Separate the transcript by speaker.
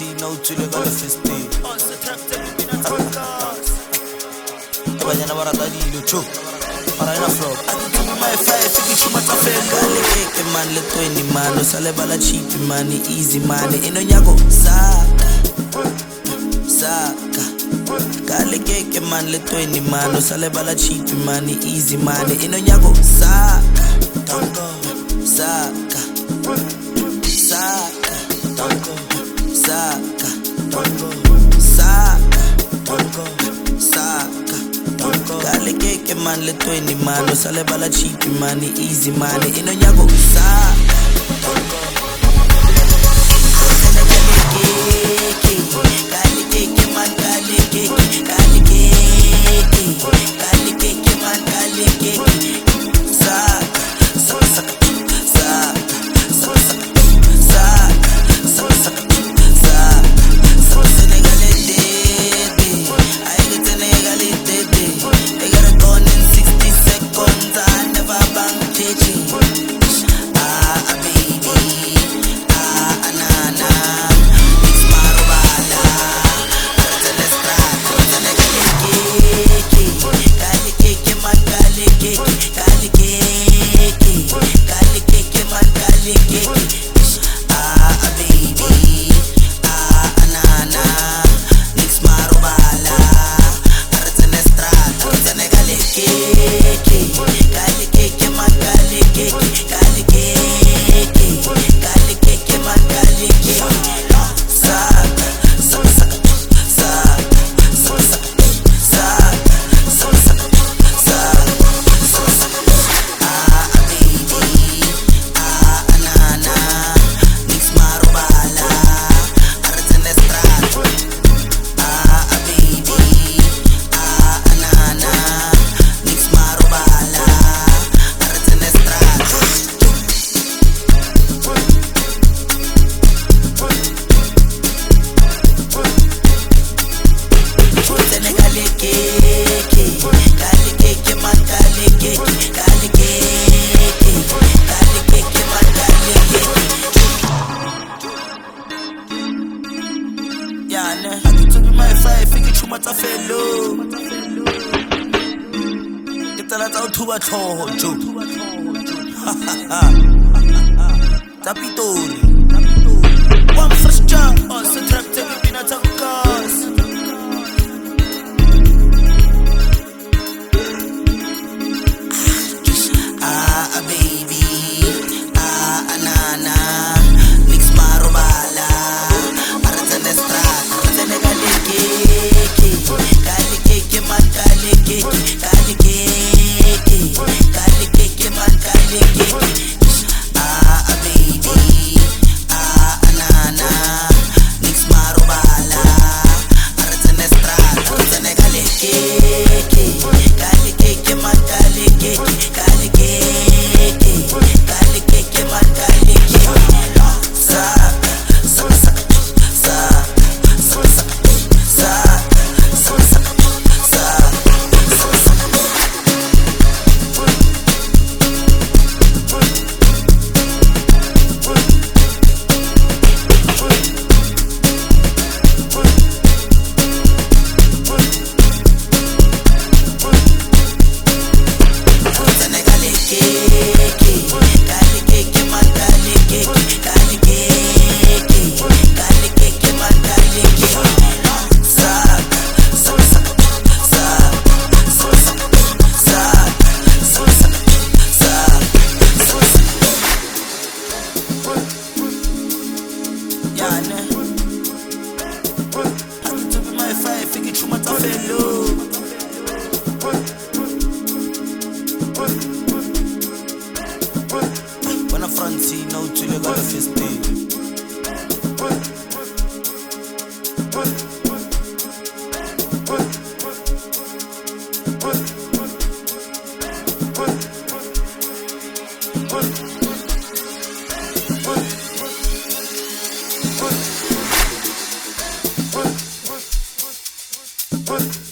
Speaker 1: Francina utswile ka lefesteng banyana ba rata dilo cho para ena flop my five ke chuma tsa felo ke man le 20 man o sa lebala cheap money easy money eno nyako saka kale ke man le 20 man o sa lebala cheap money easy money eno nyako saka tango saka tango saka tango saka kale ke man le 20 man o sa lebala cheap money easy money eno nyako saka tango my five ke chuma tsa felo ke tala tsa uthuba tlhogo jo tsa Pitori one first jump on the track to be na tsa gas baby nana mix marobala Buona Francina utswile ka lefesteng What?